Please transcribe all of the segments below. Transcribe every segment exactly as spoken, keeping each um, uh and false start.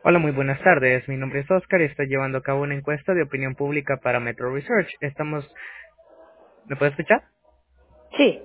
Hola, muy buenas tardes. Mi nombre es Oscar y estoy llevando a cabo una encuesta de opinión pública para Metro Research. Estamos... ¿Me puede escuchar? Sí.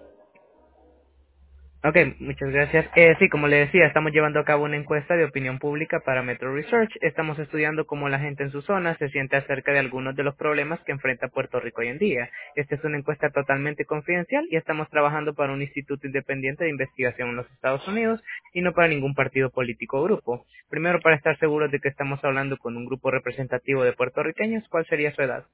Ok, muchas gracias. Eh, sí, como le decía, estamos llevando a cabo una encuesta de opinión pública para Metro Research. Estamos estudiando cómo la gente en su zona se siente acerca de algunos de los problemas que enfrenta Puerto Rico hoy en día. Esta es una encuesta totalmente confidencial y estamos trabajando para un instituto independiente de investigación en los Estados Unidos y no para ningún partido político o grupo. Primero, para estar seguros de que estamos hablando con un grupo representativo de puertorriqueños, ¿cuál sería su edad?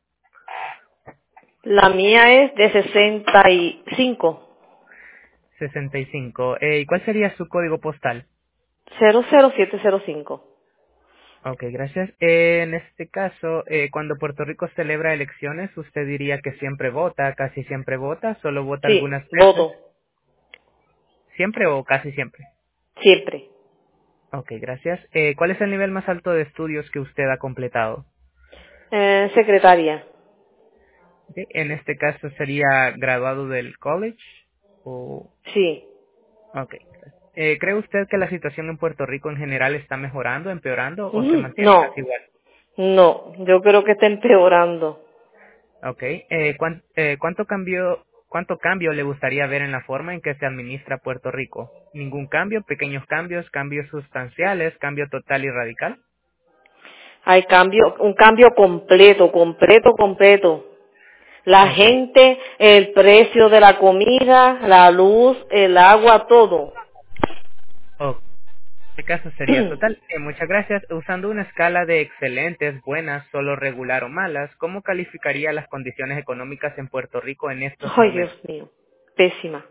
La mía es de sesenta y cinco. sesenta y cinco. Eh, ¿Y cuál sería su código postal? cero cero siete cero cinco. Ok, gracias. Eh, en este caso, eh, cuando Puerto Rico celebra elecciones, ¿usted diría que siempre vota, casi siempre vota, solo vota Sí, algunas veces? voto. ¿Siempre o casi siempre? Siempre. Ok, gracias. Eh, ¿Cuál es el nivel más alto de estudios que usted ha completado? Eh, secretaria. Ok, en este caso, ¿sería graduado del college? O... Sí. Ok. Eh, ¿Cree usted que la situación en Puerto Rico en general está mejorando, empeorando o se Ujú. mantiene No. casi igual? No. Yo creo que está empeorando. Okay. Eh, ¿cuán- eh, ¿cuánto cambio, cuánto cambio le gustaría ver en la forma en que se administra Puerto Rico? ¿Ningún cambio? ¿Pequeños cambios? ¿Cambios sustanciales? ¿Cambio total y radical? Hay cambio, un cambio completo, completo, completo. La Okay. gente, el precio de la comida, la luz, el agua, todo. Oh, este caso sería total. Eh, muchas gracias. Usando una escala de excelentes, buenas, solo regular o malas, ¿cómo calificaría las condiciones económicas en Puerto Rico en estos Ay, Dios momentos? mío. Pésima.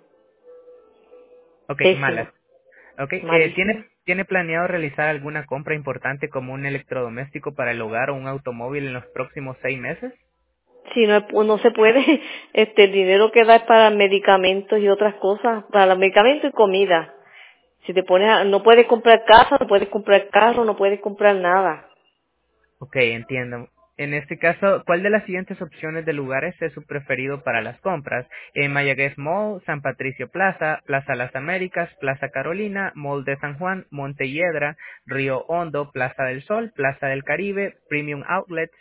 Okay, malas. Pésima. Okay. Eh, ¿tiene, Malísima. ¿Tiene planeado realizar alguna compra importante como un electrodoméstico para el hogar o un automóvil en los próximos seis meses? Si no, no se puede, este, el dinero que da es para medicamentos y otras cosas, para los medicamentos y comida. Si te pones a, no puedes comprar casa, no puedes comprar carro, no puedes comprar nada. Ok, entiendo. En este caso, ¿cuál de las siguientes opciones de lugares es su preferido para las compras? Eh, Mayagüez Mall, San Patricio Plaza, Plaza Las Américas, Plaza Carolina, Mall de San Juan, Monte Hiedra, Río Hondo, Plaza del Sol, Plaza del Caribe, Premium Outlets.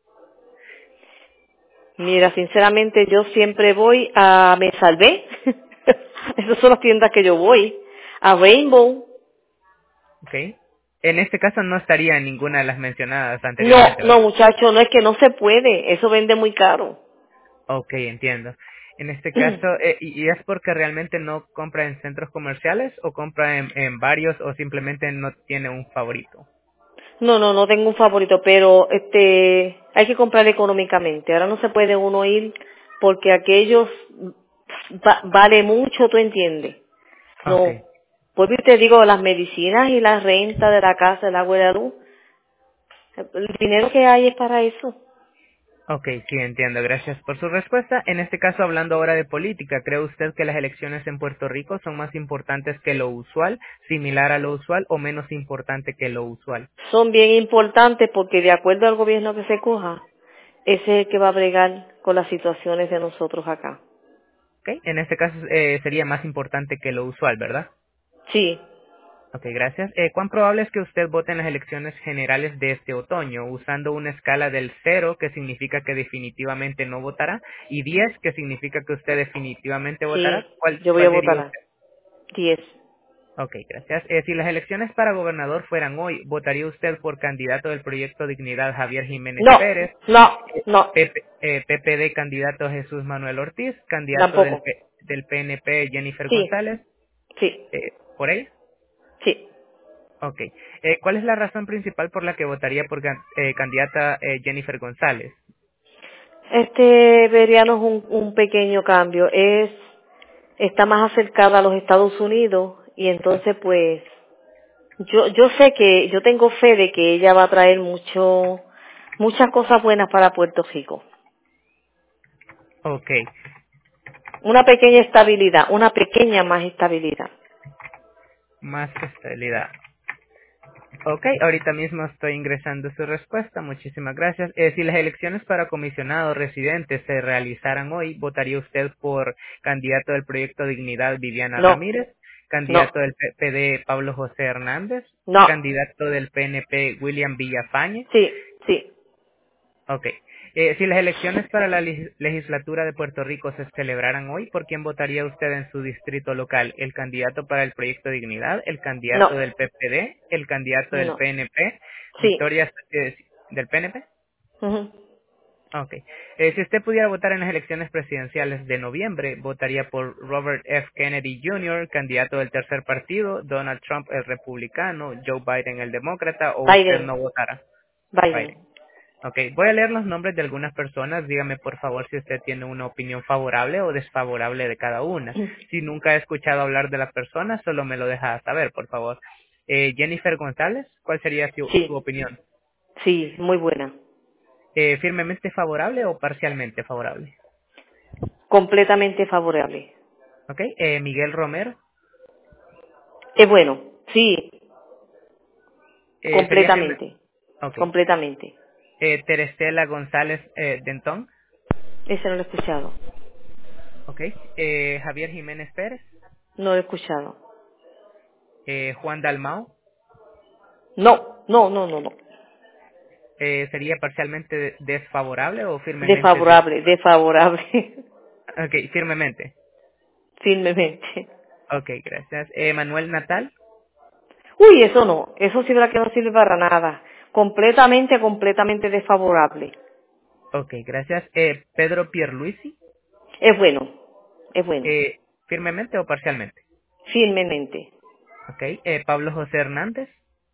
Mira, sinceramente yo siempre voy a Me Salvé. Esas son las tiendas que yo voy. A Rainbow. Ok. En este caso no estaría en ninguna de las mencionadas No, anteriormente, no ¿verdad? muchacho, no es que no se puede. Eso vende muy caro. Ok, entiendo. En este caso, eh, ¿y y es porque realmente no compra en centros comerciales o compra en, en varios o simplemente no tiene un favorito? No, no, no tengo un favorito, pero este, hay que comprar económicamente. Ahora no se puede uno ir porque aquellos va- vale mucho, ¿tú entiendes? Ok. No. Pues te digo, las medicinas y la renta de la casa, el agua y la luz, el dinero que hay es para eso. Ok, sí, entiendo. Gracias por su respuesta. En este caso, hablando ahora de política, ¿cree usted que las elecciones en Puerto Rico son más importantes que lo usual, similar a lo usual o menos importante que lo usual? Son bien importantes porque de acuerdo al gobierno que se coja, ese es el que va a bregar con las situaciones de nosotros acá. Ok, en este caso eh, sería más importante que lo usual, ¿verdad? Sí, Ok, gracias. Eh, ¿Cuán probable es que usted vote en las elecciones generales de este otoño, usando una escala del cero, que significa que definitivamente no votará, y diez, que significa que usted definitivamente votará? sí, ¿Cuál, yo voy a cuál diría votar a usted? diez. Ok, gracias. Eh, si las elecciones para gobernador fueran hoy, ¿votaría usted por candidato del Proyecto Dignidad Javier Jiménez No, Pérez, no, no, P P, eh, P P D candidato Jesús Manuel Ortiz, candidato del, tampoco. P- del P N P Jennifer Sí, González? sí, Eh, ¿Por ahí? sí. Ok. Eh, ¿Cuál es la razón principal por la que votaría por can- eh, candidata eh, Jennifer González? Este veríamos un, un pequeño cambio. Es, está más acercada a los Estados Unidos y entonces pues yo, yo sé que, yo tengo fe de que ella va a traer mucho, muchas cosas buenas para Puerto Rico. Ok. Una pequeña estabilidad, una pequeña más estabilidad. Más estabilidad. Ok, ahorita mismo estoy ingresando su respuesta. Muchísimas gracias. Eh, si las elecciones para comisionado residente se realizaran hoy, ¿votaría usted por candidato del Proyecto Dignidad Viviana No, Ramírez? No, candidato del P P D Pablo José Hernández, no. candidato del P N P William Villafañe. Sí, sí. Ok. Eh, si las elecciones para la leg- legislatura de Puerto Rico se celebraran hoy, ¿por quién votaría usted en su distrito local? ¿El candidato para el Proyecto Dignidad, el No, candidato del P P D, el candidato del no. P N P, Sí. Victoria eh, del P N P? Ujú. Ok. Eh, si usted pudiera votar en las elecciones presidenciales de noviembre, ¿votaría por Robert F. Kennedy junior, candidato del tercer partido, Donald Trump, el republicano, Joe Biden, el demócrata, o usted Biden, no votará? Biden. Biden. Ok, voy a leer los nombres de algunas personas. Dígame por favor si usted tiene una opinión favorable o desfavorable de cada una. Si nunca ha escuchado hablar de las personas, solo me lo deja saber, por favor. Eh, Jennifer González, ¿cuál sería su, su Sí, opinión? sí, muy buena. Eh, ¿Firmemente favorable o parcialmente favorable? Completamente favorable. Ok, eh, Miguel Romero, Es bueno, sí, eh, sería firme. completamente, Ok, completamente. eh, Terestela González eh, Dentón, Ese no lo he escuchado. ok, eh, Javier Jiménez Pérez, No lo he escuchado. eh, Juan Dalmau, No, no, no, no, no. eh, sería parcialmente desfavorable o firmemente de... Desfavorable, desfavorable. Ok, firmemente. Firmemente. Ok, gracias. Eh, Manuel Natal. Uy, eso no. Eso sí verdad que no sirve para nada. Completamente, completamente desfavorable. Ok, gracias. Eh, Pedro Pierluisi. Es bueno. Es bueno. Eh, firmemente o parcialmente. Firmemente. Ok. Eh, Pablo José Hernández.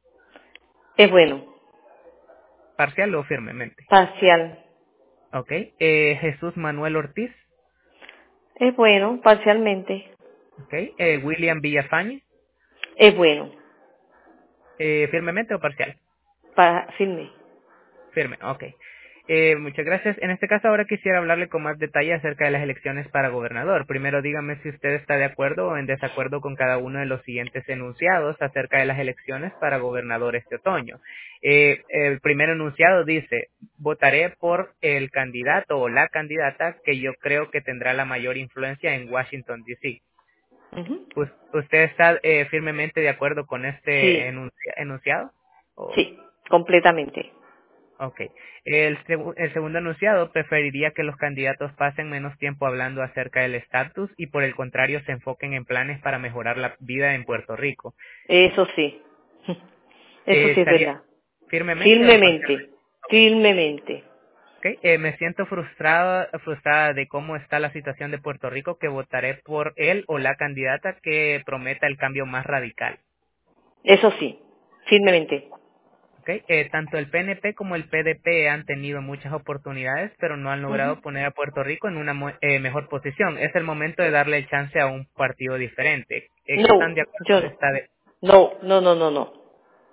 Es bueno. Parcial o firmemente. Parcial. Ok. Eh, Jesús Manuel Ortiz. Es bueno, parcialmente. Ok. Eh, William Villafañe. Es bueno. Eh, firmemente o parcial. Para, firme. Firme, ok. Eh, muchas gracias. En este caso ahora quisiera hablarle con más detalle acerca de las elecciones para gobernador. Primero dígame si usted está de acuerdo o en desacuerdo con cada uno de los siguientes enunciados acerca de las elecciones para gobernador este otoño. Eh, el primer enunciado dice, votaré por el candidato o la candidata que yo creo que tendrá la mayor influencia en Washington, D C. Ujú. Us- ¿Usted está eh, firmemente de acuerdo con este Sí, enuncia- enunciado? ¿O? sí, completamente. Ok. El, segu- el segundo enunciado preferiría que los candidatos pasen menos tiempo hablando acerca del estatus y por el contrario se enfoquen en planes para mejorar la vida en Puerto Rico. Eso sí. Eso Eh, sí es ¿Estaría verdad. firmemente o parcialmente? Firmemente. Firmemente. Ok. Eh, me siento frustrada, frustrada de cómo está la situación de Puerto Rico que votaré por él o la candidata que prometa el cambio más radical. Eso sí. Firmemente. Okay. Eh, tanto el P N P como el P D P han tenido muchas oportunidades, pero no han Ujú. logrado poner a Puerto Rico en una mo- eh, mejor posición. Es el momento de darle el chance a un partido diferente. Eh, ¿Qué tan No, de yo acuerdo no. está de No, no, no, no, no.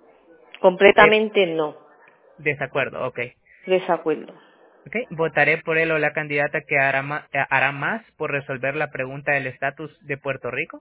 eh, Completamente no. desacuerdo? Ok. Desacuerdo. Okay. Votaré por él o la candidata que hará, ma- eh, hará más por resolver la pregunta del estatus de Puerto Rico,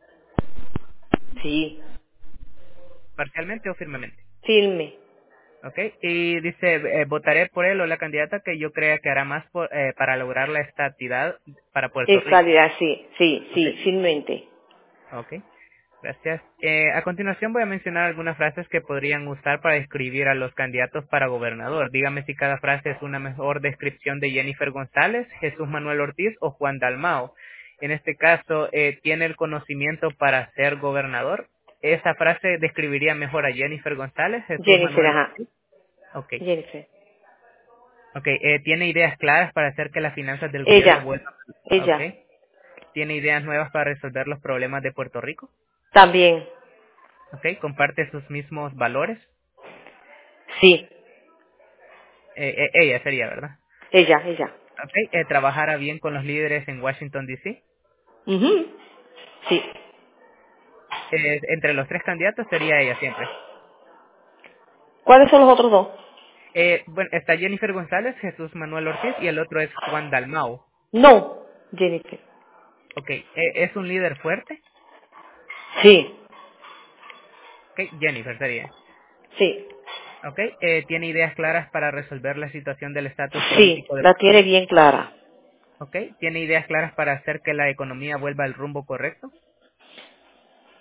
Sí. parcialmente o firmemente. Firme. Okay. Y dice, eh, votaré por él o la candidata que yo crea que hará más por- eh, para lograr la estatidad para Puerto Es Rico. calidad, sí, sí, Ok. sí, firmemente. Ok, gracias. Eh, a continuación voy a mencionar algunas frases que podrían usar para describir a los candidatos para gobernador. Dígame si cada frase es una mejor descripción de Jennifer González, Jesús Manuel Ortiz o Juan Dalmao. En este caso, eh, ¿tiene el conocimiento para ser gobernador? Esa frase describiría mejor a Jennifer González, Jesús Jennifer, Manuel ajá. Ortiz. Ok, Jennifer. ok. Eh, ¿tiene ideas claras para hacer que las finanzas del gobierno Ella. vuelvan? Ok. Ella. ¿Tiene ideas nuevas para resolver los problemas de Puerto Rico? También. Ok, comparte sus mismos valores. Sí. Eh, eh, ella sería, ¿verdad? Ella, ella. Ok, eh, trabajara bien con los líderes en Washington, D C. Ujú. Sí. Eh, entre los tres candidatos sería ella siempre. ¿Cuáles son los otros dos? Eh, bueno, está Jennifer González, Jesús Manuel Ortiz y el otro es Juan Dalmau. No. Jennifer. Ok, eh, ¿es un líder fuerte? Sí. Ok, Jennifer sería. Sí. Ok, eh, ¿tiene ideas claras para resolver la situación del estatus Sí. político de La Puerto tiene Rico? bien clara. Ok, ¿tiene ideas claras para hacer que la economía vuelva al rumbo correcto?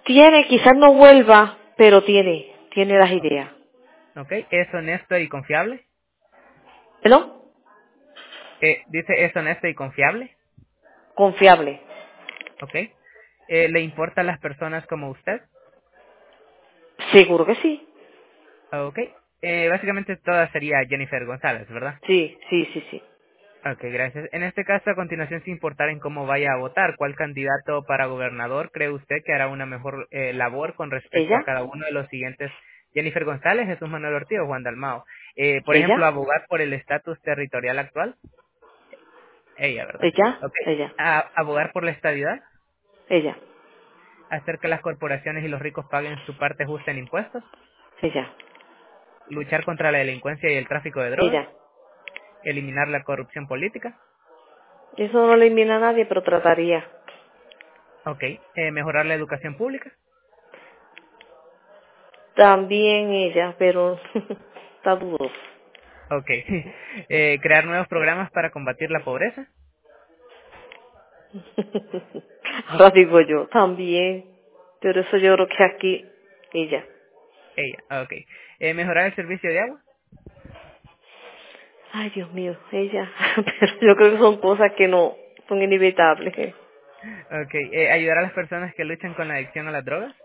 Tiene, quizás no vuelva, pero tiene, tiene las ideas. Ok, ¿es honesto y confiable? ¿No? Eh, dice, ¿es honesto y confiable? Confiable. Ok. Eh, ¿Le importan las personas como usted? Seguro que sí. Ok. Eh, básicamente toda sería Jennifer González, ¿verdad? Sí, sí, sí, sí. Ok, gracias. En este caso, a continuación, sin importar en cómo vaya a votar, ¿cuál candidato para gobernador cree usted que hará una mejor eh, labor con respecto a ¿Ella? cada uno de los siguientes? Jennifer González, Jesús Manuel Ortiz o Juan Dalmao. Eh, por ejemplo, ¿Ella? abogar por el estatus territorial actual. Ella, ¿verdad? ¿Ella? Ok. Ella. A- abogar por la estadidad. Ella. Hacer que las corporaciones y los ricos paguen su parte justa en impuestos. Ella. Luchar contra la delincuencia y el tráfico de drogas. Ella. Eliminar la corrupción política. Eso no le elimina a nadie, pero trataría. Ok. Eh, mejorar la educación pública. También ella, pero está dudoso. Ok. Eh, crear nuevos programas para combatir la pobreza. Ahora digo yo, también. Pero eso yo creo que aquí, ella. Ella. Ok. Eh, mejorar el servicio de agua. Ay, Dios mío, ella. Pero yo creo que son cosas que no son inevitables. Ok. Eh, ayudar a las personas que luchan con la adicción a las drogas.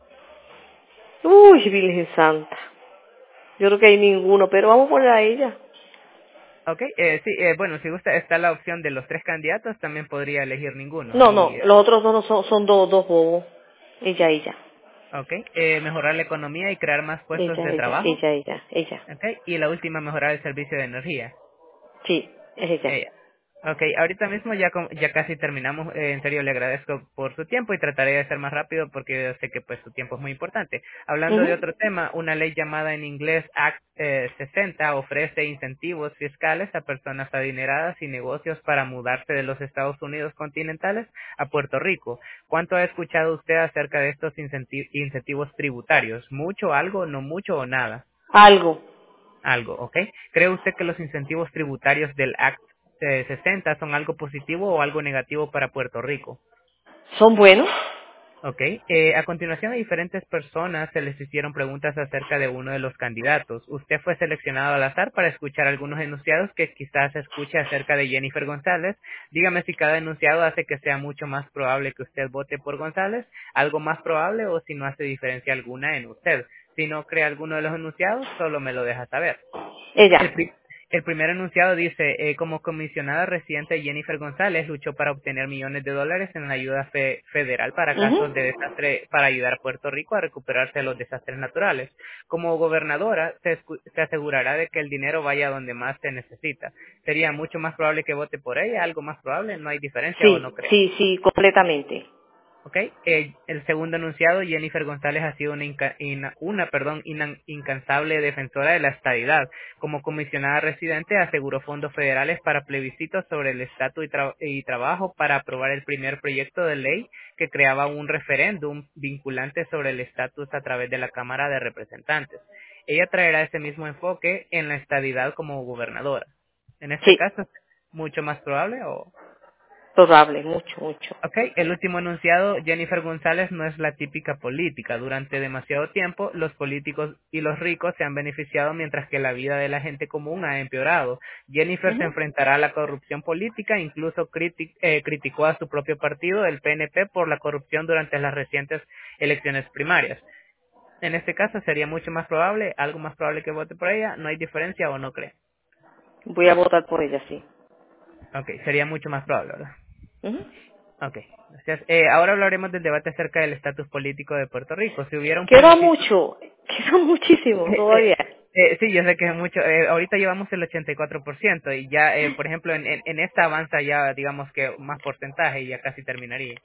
Uy, Virgen Santa. Yo creo que hay ninguno, pero vamos a poner a ella. Ok. Eh, sí, eh, bueno, si gusta, está la opción de los tres candidatos, también podría elegir ninguno. No, no, Y, los otros dos no son, son dos, dos bobos. Ella, ella. ok. Eh, mejorar la economía y crear más puestos Ella, de ella, trabajo. ella, ella, ella. Ok. Y la última, mejorar el servicio de energía. Sí, es ella. Ella. Ok, ahorita mismo ya com- ya casi terminamos. Eh, en serio, le agradezco por su tiempo y trataré de ser más rápido porque yo sé que pues su tiempo es muy importante. Hablando de Ujú. otro tema, una ley llamada en inglés Act eh, sesenta ofrece incentivos fiscales a personas adineradas y negocios para mudarse de los Estados Unidos continentales a Puerto Rico. ¿Cuánto ha escuchado usted acerca de estos incenti- incentivos tributarios? ¿Mucho, algo, no mucho o nada? Algo. Algo, ¿ok? ¿Cree usted que los incentivos tributarios del Act eh, sesenta son algo positivo o algo negativo para Puerto Rico? ¿Son buenos? Ok. Eh, a continuación, a diferentes personas se les hicieron preguntas acerca de uno de los candidatos. Usted fue seleccionado al azar para escuchar algunos enunciados que quizás escuche acerca de Jennifer González. Dígame si cada enunciado hace que sea mucho más probable que usted vote por González, algo más probable o si no hace diferencia alguna en usted. Si no cree alguno de los enunciados, solo me lo deja saber. El, Ella. pri- el primer enunciado dice, eh, como comisionada residente Jennifer González luchó para obtener millones de dólares en la ayuda fe- federal para casos de Ujú. desastre para ayudar a Puerto Rico a recuperarse de los desastres naturales. Como gobernadora, se, escu- se asegurará de que el dinero vaya donde más se necesita. Sería mucho más probable que vote por ella, algo más probable, no hay diferencia o no Sí, cree. sí, sí, completamente. ¿Ok? Eh, el segundo enunciado, Jennifer González ha sido una, inca- ina- una perdón, inan- incansable defensora de la estadidad. Como comisionada residente, aseguró fondos federales para plebiscitos sobre el estatus y, tra- y trabajo para aprobar el primer proyecto de ley que creaba un referéndum vinculante sobre el estatus a través de la Cámara de Representantes. Ella traerá ese mismo enfoque en la estadidad como gobernadora. En este Sí, caso, ¿mucho más probable o...? probable, mucho, mucho. Ok, el último enunciado, Jennifer González no es la típica política. Durante demasiado tiempo, los políticos y los ricos se han beneficiado mientras que la vida de la gente común ha empeorado. Jennifer se Ujú. enfrentará a la corrupción política, incluso criti- eh, criticó a su propio partido, el P N P, por la corrupción durante las recientes elecciones primarias. En este caso sería mucho más probable, algo más probable que vote por ella, no hay diferencia o no cree. Voy a votar por ella, sí. Ok, sería mucho más probable, ¿verdad? Ujú. Ok, gracias. Eh, ahora hablaremos del debate acerca del estatus político de Puerto Rico. Si hubiera un Queda plebiscito... mucho, queda muchísimo Eh, todavía. eh, sí, yo sé que es mucho. Eh, ahorita llevamos el ochenta y cuatro por ciento y ya, eh, por ejemplo, en, en, en esta avanza ya, digamos que más porcentaje y ya casi terminaría.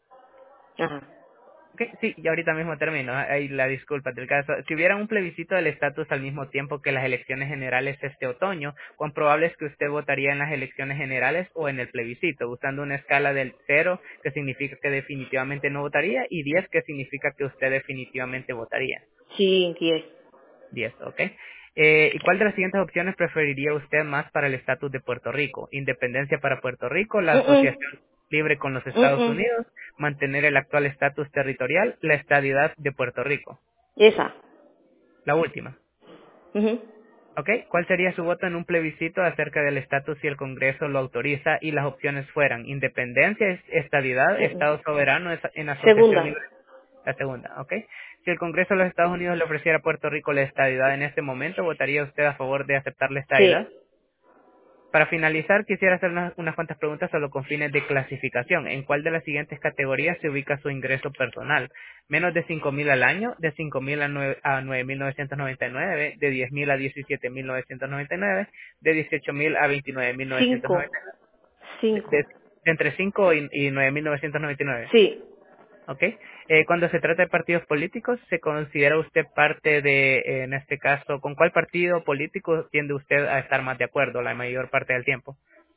Ajá. Ok, sí, y ahorita mismo termino. ah, Ahí la disculpa del caso. Si hubiera un plebiscito del estatus al mismo tiempo que las elecciones generales este otoño, ¿cuán probable es que usted votaría en las elecciones generales o en el plebiscito? Usando una escala del cero, que significa que definitivamente no votaría, y diez, que significa que usted definitivamente votaría. Sí, diez. diez, ok. Eh, ¿Y cuál de las siguientes opciones preferiría usted más para el estatus de Puerto Rico? Independencia para Puerto Rico, la Mm, mm. asociación libre con los Mm, Estados mm. Unidos, mantener el actual estatus territorial, la estadidad de Puerto Rico. Esa. La última. Ujú. ¿Ok? ¿Cuál sería su voto en un plebiscito acerca del estatus si el Congreso lo autoriza y las opciones fueran independencia, es- estadidad, Mm, mm. Estado soberano es- en asociación Segunda. libre? La segunda, ¿ok? Si el Congreso de los Estados Unidos le ofreciera a Puerto Rico la estadidad en este momento, ¿votaría usted a favor de aceptar la estadidad? Sí. Para finalizar, quisiera hacer unas, unas cuantas preguntas solo con fines de clasificación. ¿En cuál de las siguientes categorías se ubica su ingreso personal? Menos de cinco mil al año, de cinco mil a nueve mil novecientos noventa y nueve, de diez mil a diecisiete mil novecientos noventa y nueve, de dieciocho mil a veintinueve mil novecientos Cinco. noventa y nueve, de, Cinco. de- de entre cinco y, y nueve mil novecientos noventa y nueve. Sí. ¿Ok? Eh, cuando se trata de partidos políticos, ¿se considera usted parte de, eh, en este caso, con cuál partido político tiende usted a estar más de acuerdo la mayor parte del tiempo?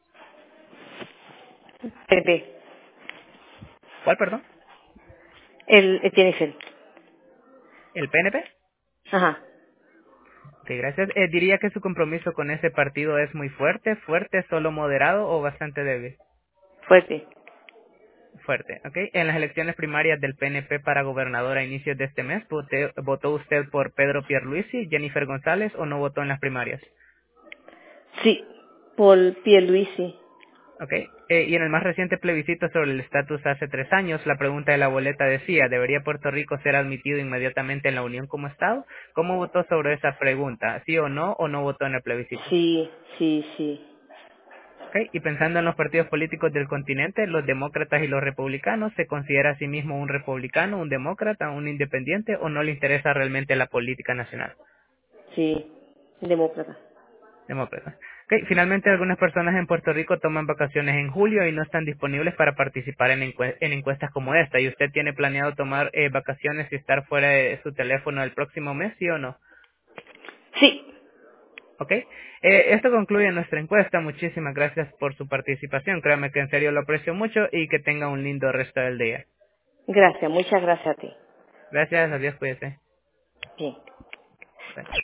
P P. ¿Cuál, perdón? El, el Jennifer. ¿El P N P? Ajá. Ok, gracias. Eh, ¿Diría que su compromiso con ese partido es muy fuerte, fuerte, solo moderado o bastante débil? Fuerte. Fuerte, ok. En las elecciones primarias del P N P para gobernador a inicios de este mes, vote- ¿votó usted por Pedro Pierluisi, Jennifer González o no votó en las primarias? Sí. Por Pierluisi. Ok. Eh, y en el más reciente plebiscito sobre el estatus hace tres años, la pregunta de la boleta decía, ¿debería Puerto Rico ser admitido inmediatamente en la Unión como Estado? ¿Cómo votó sobre esa pregunta? ¿Sí o no o no votó en el plebiscito? Sí, sí, sí. Ok, y pensando en los partidos políticos del continente, los demócratas y los republicanos, ¿se considera a sí mismo un republicano, un demócrata, un independiente o no le interesa realmente la política nacional? Sí. Demócrata. Demócrata. Ok, finalmente algunas personas en Puerto Rico toman vacaciones en julio y no están disponibles para participar en, encue- en encuestas como esta. ¿Y usted tiene planeado tomar eh, vacaciones y estar fuera de su teléfono el próximo mes, sí o no? Sí. ¿Ok? Eh, esto concluye nuestra encuesta. Muchísimas gracias por su participación. Créame que en serio lo aprecio mucho y que tenga un lindo resto del día. Gracias. Muchas gracias a ti. Gracias, adiós, cuídese. Bien. Bye.